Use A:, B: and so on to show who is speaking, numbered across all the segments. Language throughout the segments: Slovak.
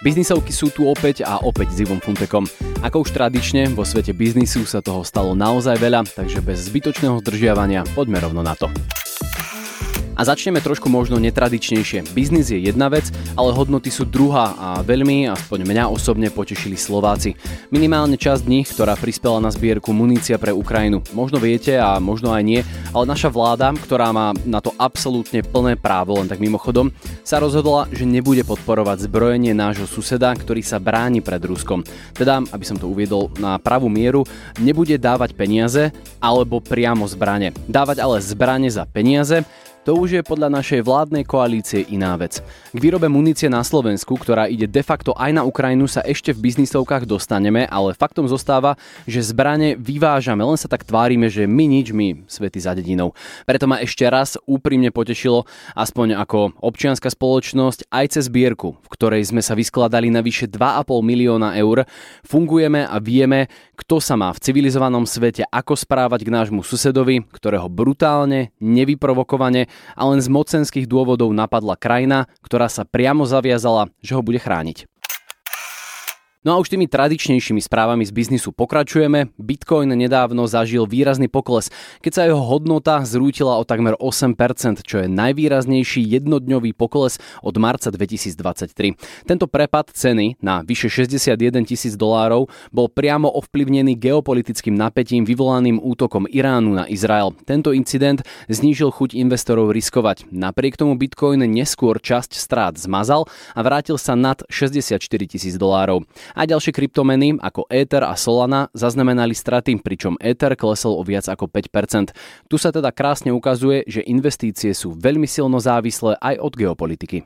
A: Biznisovky sú tu opäť a opäť s Ivom Funtekom. Ako už tradične, vo svete biznisu sa toho stalo naozaj veľa, takže bez zbytočného zdržiavania poďme rovno na to. A začneme trošku možno netradičnejšie. Biznis je jedna vec, ale hodnoty sú druhá a veľmi, aspoň mňa osobne, potešili Slováci. Minimálne časť nich, ktorá prispela na zbierku munícia pre Ukrajinu. Možno viete a možno aj nie, ale naša vláda, ktorá má na to absolútne plné právo, len tak mimochodom, sa rozhodla, že nebude podporovať zbrojenie nášho suseda, ktorý sa bráni pred Ruskom. Teda, aby som to uviedol na pravú mieru, nebude dávať peniaze alebo priamo zbrane. Dávať ale zbrane za peniaze, to už je podľa našej vládnej koalície iná vec. K výrobe munície na Slovensku, ktorá ide de facto aj na Ukrajinu, sa ešte v biznisovkách dostaneme, ale faktom zostáva, že zbrane vyvážame, len sa tak tvárime, že my svety za dedinou. Preto ma ešte raz úprimne potešilo, aspoň ako občianska spoločnosť, aj cez zbierku, v ktorej sme sa vyskladali na vyše 2,5 milióna eur, fungujeme a vieme, kto sa má v civilizovanom svete ako správať k nášmu susedovi, ktorého brutálne, nevyprovokovane a len z mocenských dôvodov napadla krajina, ktorá sa priamo zaviazala, že ho bude chrániť. No a už tými tradičnejšími správami z biznisu pokračujeme. Bitcoin nedávno zažil výrazný pokles, keď sa jeho hodnota zrútila o takmer 8%, čo je najvýraznejší jednodňový pokles od marca 2023. Tento prepad ceny na vyše $61,000 bol priamo ovplyvnený geopolitickým napätím vyvolaným útokom Iránu na Izrael. Tento incident znížil chuť investorov riskovať. Napriek tomu Bitcoin neskôr časť strát zmazal a vrátil sa nad $64,000. A ďalšie kryptomeny ako Ether a Solana zaznamenali straty, pričom Ether klesol o viac ako 5%. Tu sa teda krásne ukazuje, že investície sú veľmi silno závislé aj od geopolitiky.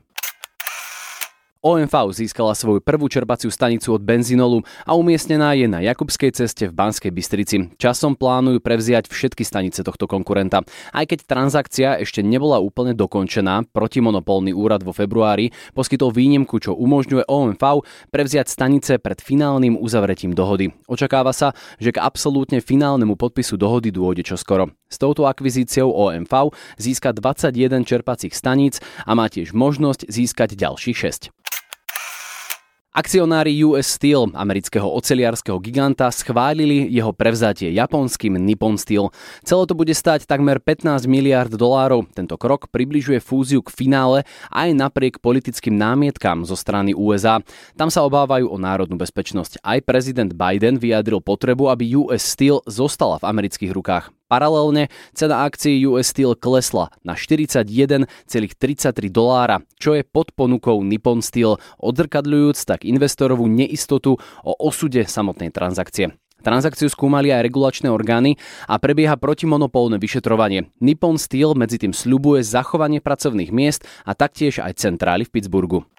A: OMV získala svoju prvú čerpaciu stanicu od Benzinolu a umiestnená je na Jakubskej ceste v Banskej Bystrici. Časom plánujú prevziať všetky stanice tohto konkurenta. Aj keď transakcia ešte nebola úplne dokončená, protimonopolný úrad vo februári poskytol výnimku, čo umožňuje OMV prevziať stanice pred finálnym uzavretím dohody. Očakáva sa, že k absolútne finálnemu podpisu dohody dôjde čoskoro. S touto akvizíciou OMV získa 21 čerpacích staníc a má tiež možnosť získať ďalších 6. Akcionári US Steel, amerického oceliarskeho giganta, schválili jeho prevzatie japonským Nippon Steel. Celé to bude stáť takmer $15 miliárd. Tento krok približuje fúziu k finále aj napriek politickým námietkam zo strany USA. Tam sa obávajú o národnú bezpečnosť. Aj prezident Biden vyjadril potrebu, aby US Steel zostala v amerických rukách. Paralelne cena akcií US Steel klesla na $41,33, čo je pod ponukou Nippon Steel, odzrkadľujúc tak investorovú neistotu o osude samotnej transakcie. Transakciu skúmali aj regulačné orgány a prebieha protimonopolné vyšetrovanie. Nippon Steel medzitým sľubuje zachovanie pracovných miest a taktiež aj centrály v Pittsburghu.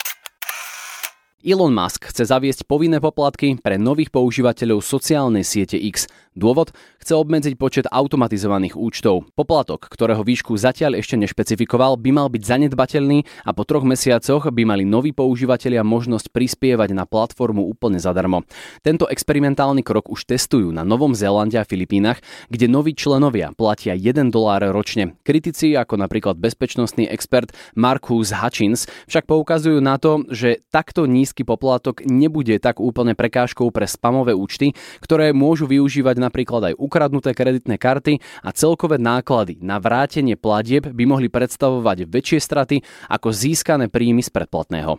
A: Elon Musk chce zaviesť povinné poplatky pre nových používateľov sociálnej siete X. Dôvod? Chce obmedziť počet automatizovaných účtov. Poplatok, ktorého výšku zatiaľ ešte nešpecifikoval, by mal byť zanedbateľný a po 3 mesiacoch by mali noví používatelia možnosť prispievať na platformu úplne zadarmo. Tento experimentálny krok už testujú na Novom Zélande a Filipínach, kde noví členovia platia $1 ročne. Kritici, ako napríklad bezpečnostný expert Marcus Hutchins, však poukazujú na to, že takto nízky poplatok nebude tak úplne prekážkou pre spamové účty, ktoré môžu využívať napríklad aj ukradnuté kreditné karty a celkové náklady na vrátenie platieb by mohli predstavovať väčšie straty ako získané príjmy z predplatného.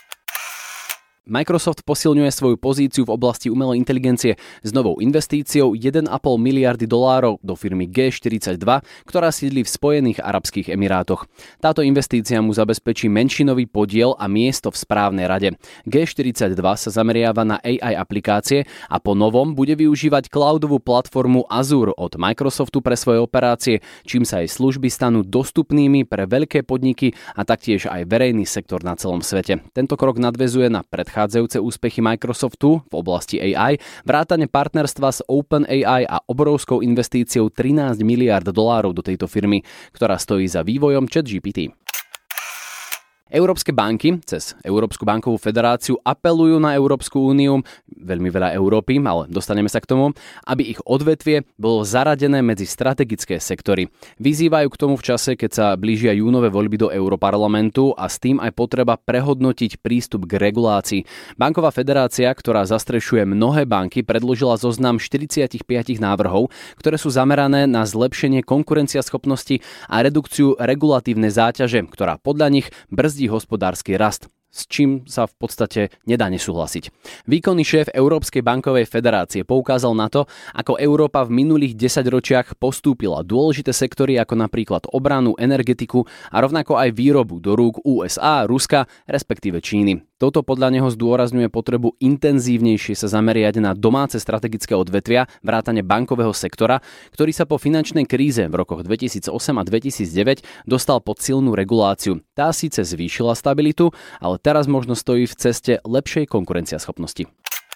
A: Microsoft posilňuje svoju pozíciu v oblasti umelej inteligencie s novou investíciou $1,5 miliardy do firmy G42, ktorá sídli v Spojených arabských emirátoch. Táto investícia mu zabezpečí menšinový podiel a miesto v správnej rade. G42 sa zameriava na AI aplikácie a po novom bude využívať cloudovú platformu Azure od Microsoftu pre svoje operácie, čím sa jej služby stanú dostupnými pre veľké podniky a taktiež aj verejný sektor na celom svete. Tento krok nadväzuje na predchádzajúce úspechy Microsoftu v oblasti AI, vrátane partnerstva s OpenAI a obrovskou investíciou $13 miliárd do tejto firmy, ktorá stojí za vývojom ChatGPT. Európske banky cez Európsku bankovú federáciu apelujú na Európsku úniu, veľmi veľa Európy, ale dostaneme sa k tomu, aby ich odvetvie bolo zaradené medzi strategické sektory. Vyzývajú k tomu v čase, keď sa blížia júnové voľby do Europarlamentu a s tým aj potreba prehodnotiť prístup k regulácii. Banková federácia, ktorá zastrešuje mnohé banky, predložila zoznam 45 návrhov, ktoré sú zamerané na zlepšenie konkurencieschopnosti a redukciu regulatívnej záťaže, ktorá podľa nich brzdí hospodársky rast, s čím sa v podstate nedá nesúhlasiť. Výkonný šéf Európskej bankovej federácie poukázal na to, ako Európa v minulých 10 ročiach postúpila dôležité sektory ako napríklad obranu, energetiku a rovnako aj výrobu do rúk USA, Ruska, respektíve Číny. Toto podľa neho zdôrazňuje potrebu intenzívnejšie sa zameriať na domáce strategické odvetvia, vrátane bankového sektora, ktorý sa po finančnej kríze v rokoch 2008 a 2009 dostal pod silnú reguláciu. Tá síce zvýšila stabilitu, ale teraz možno stojí v ceste lepšej konkurencieschopnosti.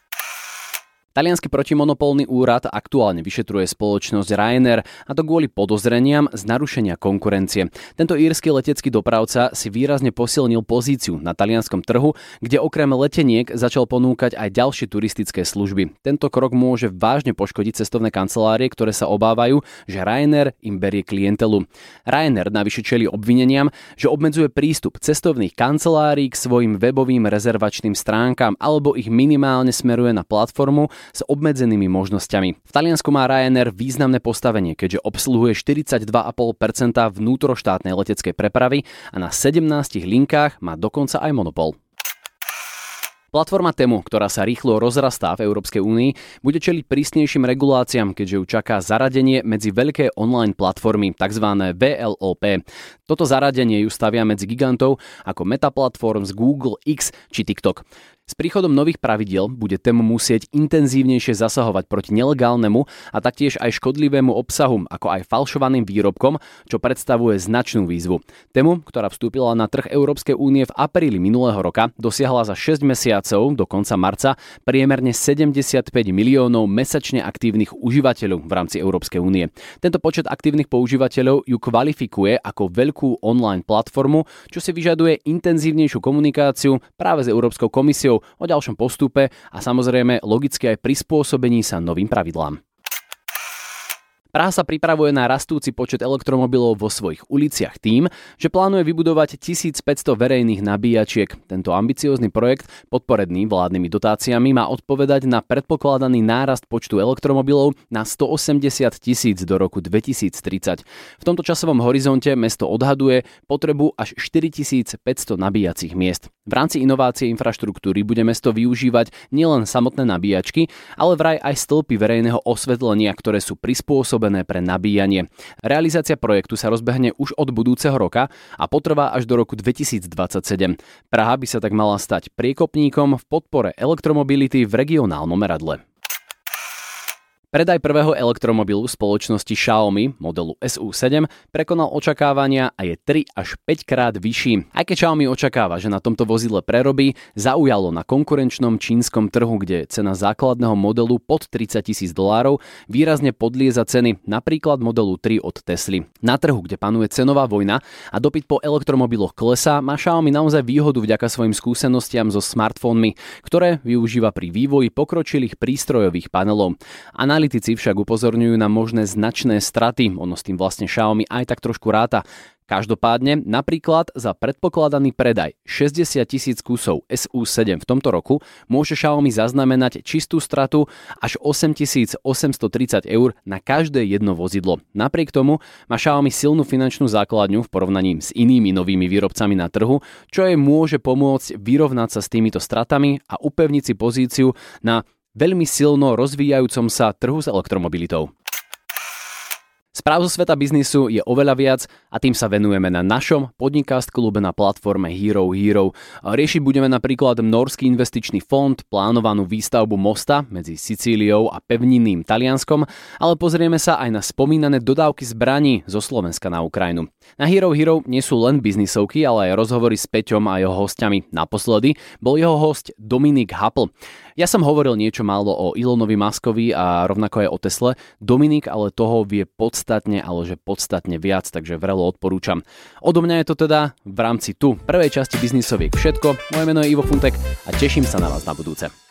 A: Taliansky protimonopolný úrad aktuálne vyšetruje spoločnosť Ryanair, a to kvôli podozreniam z narušenia konkurencie. Tento írsky letecký dopravca si výrazne posilnil pozíciu na talianskom trhu, kde okrem leteniek začal ponúkať aj ďalšie turistické služby. Tento krok môže vážne poškodiť cestovné kancelárie, ktoré sa obávajú, že Ryanair im berie klientelu. Ryanair navyše čelí obvineniam, že obmedzuje prístup cestovných kancelárií k svojim webovým rezervačným stránkam alebo ich minimálne smeruje na platformu s obmedzenými možnosťami. V Taliansku má Ryanair významné postavenie, keďže obsluhuje 42,5% vnútroštátnej leteckej prepravy a na 17 linkách má dokonca aj monopol. Platforma Temu, ktorá sa rýchlo rozrastá v Európskej únii, bude čeliť prísnejším reguláciám, keďže ju čaká zaradenie medzi veľké online platformy, tzv. VLOP. Toto zaradenie ju stavia medzi gigantov ako Meta Platforms, Google, X či TikTok. S príchodom nových pravidiel bude Temu musieť intenzívnejšie zasahovať proti nelegálnemu a taktiež aj škodlivému obsahu, ako aj falšovaným výrobkom, čo predstavuje značnú výzvu. Temu, ktorá vstúpila na trh Európskej únie v apríli minulého roka, dosiahla za 6 mesiacov do konca marca priemerne 75 miliónov mesačne aktívnych užívateľov v rámci Európskej únie. Tento počet aktívnych používateľov ju kvalifikuje ako veľkú online platformu, čo si vyžaduje intenzívnejšiu komunikáciu práve s Európskou komisiou o ďalšom postupe a samozrejme logicky aj prispôsobení sa novým pravidlám. Praha sa pripravuje na rastúci počet elektromobilov vo svojich uliciach tým, že plánuje vybudovať 1500 verejných nabíjačiek. Tento ambiciózny projekt, podporený vládnymi dotáciami, má odpovedať na predpokladaný nárast počtu elektromobilov na 180 000 do roku 2030. V tomto časovom horizonte mesto odhaduje potrebu až 4500 nabíjacích miest. V rámci inovácie infraštruktúry bude mesto využívať nielen samotné nabíjačky, ale vraj aj stĺpy verejného osvetlenia, ktoré sú prispôsobené pre nabíjanie. Realizácia projektu sa rozbehne už od budúceho roka a potrvá až do roku 2027. Praha by sa tak mala stať priekopníkom v podpore elektromobility v regionálnom meradle. Predaj prvého elektromobilu spoločnosti Xiaomi modelu SU7 prekonal očakávania a je 3 až 5 krát vyšší. Aj keď Xiaomi očakáva, že na tomto vozidle prerobí, zaujalo na konkurenčnom čínskom trhu, kde cena základného modelu pod $30,000 výrazne podlieza ceny napríklad modelu 3 od Tesly. Na trhu, kde panuje cenová vojna a dopyt po elektromobiloch klesá, má Xiaomi naozaj výhodu vďaka svojim skúsenostiam so smartfónmi, ktoré využíva pri vývoji pokročilých prístrojových panelov. Analytici však upozorňujú na možné značné straty, ono s tým vlastne Xiaomi aj tak trošku ráta. Každopádne napríklad za predpokladaný predaj 60 000 kusov SU7 v tomto roku môže Xiaomi zaznamenať čistú stratu až 8 830 eur na každé jedno vozidlo. Napriek tomu má Xiaomi silnú finančnú základňu v porovnaní s inými novými výrobcami na trhu, čo jej môže pomôcť vyrovnať sa s týmito stratami a upevniť si pozíciu na veľmi silno rozvíjajúcom sa trhu s elektromobilitou. Správ zo sveta biznisu je oveľa viac a tým sa venujeme na našom Podcast klube na platforme Hero Hero. Riešiť budeme napríklad Norský investičný fond, plánovanú výstavbu mosta medzi Sicíliou a pevninným Talianskom, ale pozrieme sa aj na spomínané dodávky zbraní zo Slovenska na Ukrajinu. Na Hero Hero nie sú len biznisovky, ale aj rozhovory s Peťom a jeho hostiami. Naposledy bol jeho host Dominik Hapl. Ja som hovoril niečo málo o Elonovi Muskovi a rovnako aj o Tesle. Dominik ale toho vie podstatne, ale že podstatne viac, takže vrelo odporúčam. Odo mňa je to teda v rámci prvej časti Biznisoviek všetko. Moje meno je Ivo Funtek a teším sa na vás na budúce.